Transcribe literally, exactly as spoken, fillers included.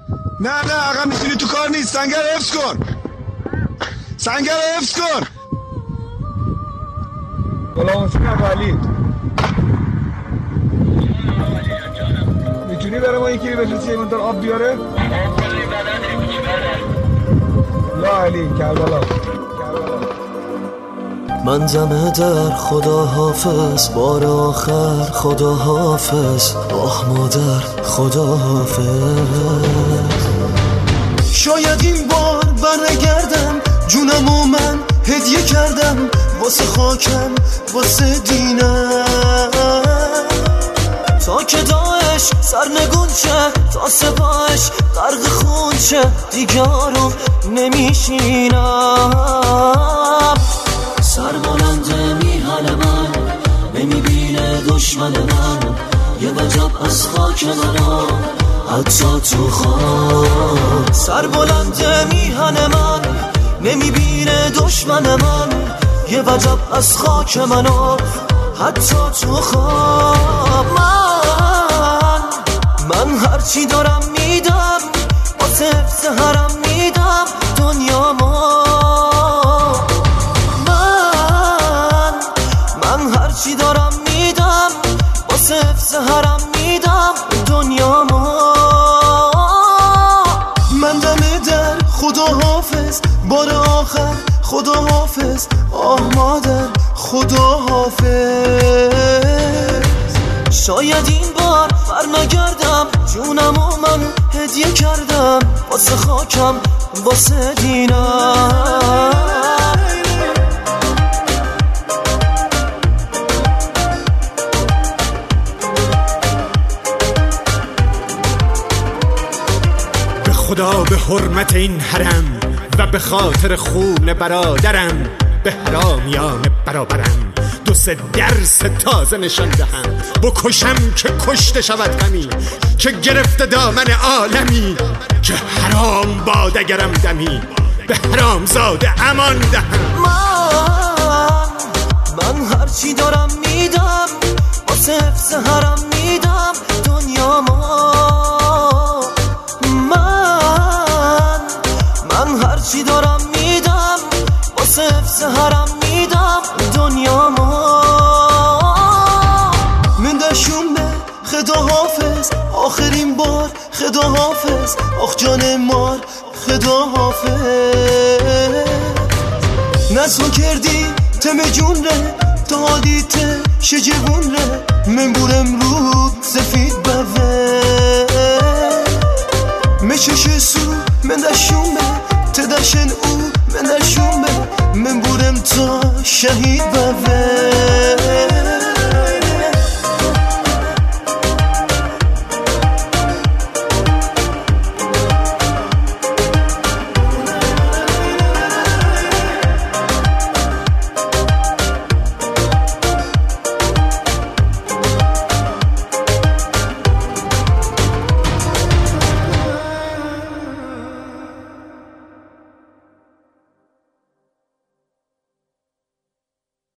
نه نه عقب میتونی تو کار نیست. سنگر حفظ کن، سنگر حفظ کن. غلام حسین اولی میتونی برای ما یکی بفرستی یه مقدار آب بیاره؟ لا علی کربلا. من دم در خدا حافظ، بار آخر خدا حافظ، آه مادر خدا حافظ. شاید این بار برنگردم، جونم و من هدیه کردم واسه خاکم واسه دینم، تا که داعش سرنگون شه، تا سپاهش غرق خون شه، دیگرم نمیشینم. سر بلنده میهن من، نمیبینه دشمن من، یه وجب از خاک منم حتی تو خواب. سر بلنده میهن من، نمیبینه دشمن من، یه وجب از خاک منم حتی تو خواب. من من هرچی دارم میدم، واسه حفظ حرم میدم دنیا ما. من من هرچی دارم میدم، واسه حفظ حرم میدم دنیا ما. من دم در خدا حافظ، بار آخر خدا حافظ، آه مادر خدا حافظ. شاید این بار برنگردم، جونم و من هدیه کردم واسه خاکم واسه دینم. به خدا به حرمت این حرم و به خاطر خون برادرم، به حرامیان برابرم دو سه درس تازه نشان دهم. بکشم که کشته شود غمی، که گرفته دامن عالمی، که حرام باد اگرم دمی به حرام زاده امان دهم. من من هرچی دارم میدم، واسه حفظ حرم میدم دنیا ما. من من هرچی دارم میدم، واسه حفظ حرم میدم دنیا ما. من دشون به خدا حافظ، آخرین بار خدا حافظ، آخ جان مار خدا حافظ. نسو کردی تم جون ره، تا حالیت شجبون ره، من بورم رو سفید بوه مشش سو من دشون به تدشن او من دشون به، من بورم تا شهید بوه.